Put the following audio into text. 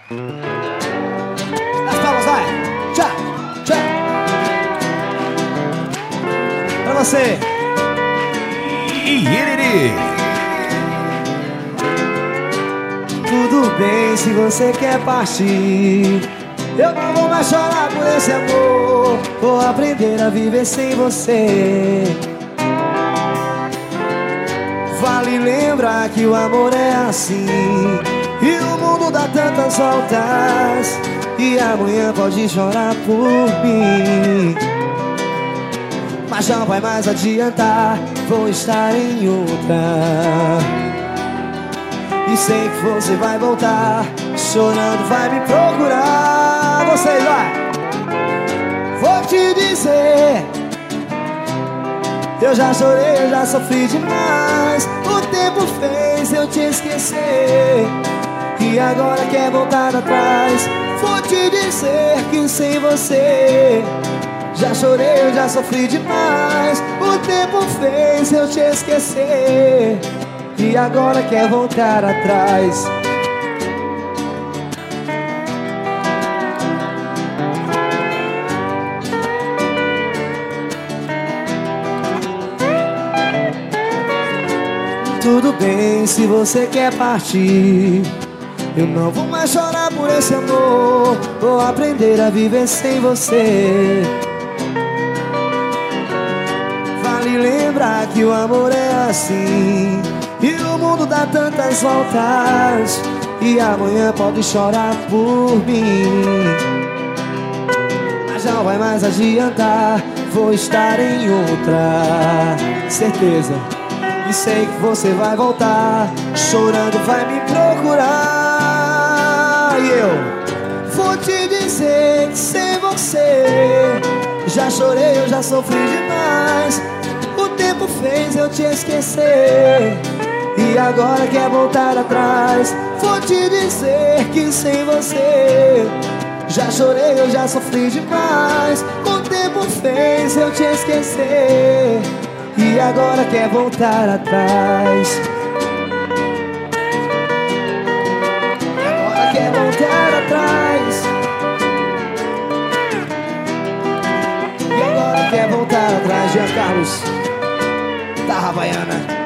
As palmas, vai! Tchau, tchau! Pra você! Iererê. Tudo bem se você quer partir. Eu não vou mais chorar por esse amor. Vou aprender a viver sem você. Vale lembrar que o amor é assim, e o mundo dá tantas voltas, e amanhã pode chorar por mim. Mas não vai mais adiantar, vou estar em outra. E sei que você vai voltar, chorando vai me procurar. Vocês, vai! Vou te dizer, eu já chorei, eu já sofri demais. O tempo fez eu te esquecer, e agora quer voltar atrás. Vou te dizer que sem você já chorei, eu já sofri demais. O tempo fez eu te esquecer, e agora quer voltar atrás. Tudo bem se você quer partir. Eu não vou mais chorar por esse amor. Vou aprender a viver sem você. Vale lembrar que o amor é assim, e o mundo dá tantas voltas, e amanhã pode chorar por mim. Mas não vai mais adiantar, vou estar em outra. Certeza. E sei que você vai voltar, chorando vai me procurar. E eu vou te dizer que sem você já chorei, eu já sofri demais. O tempo fez eu te esquecer, e agora quer voltar atrás. Vou te dizer que sem você já chorei, eu já sofri demais. O tempo fez eu te esquecer, e agora quer voltar atrás. E agora quer voltar atrás. E agora quer voltar atrás. Jean Carlos da Havaiana.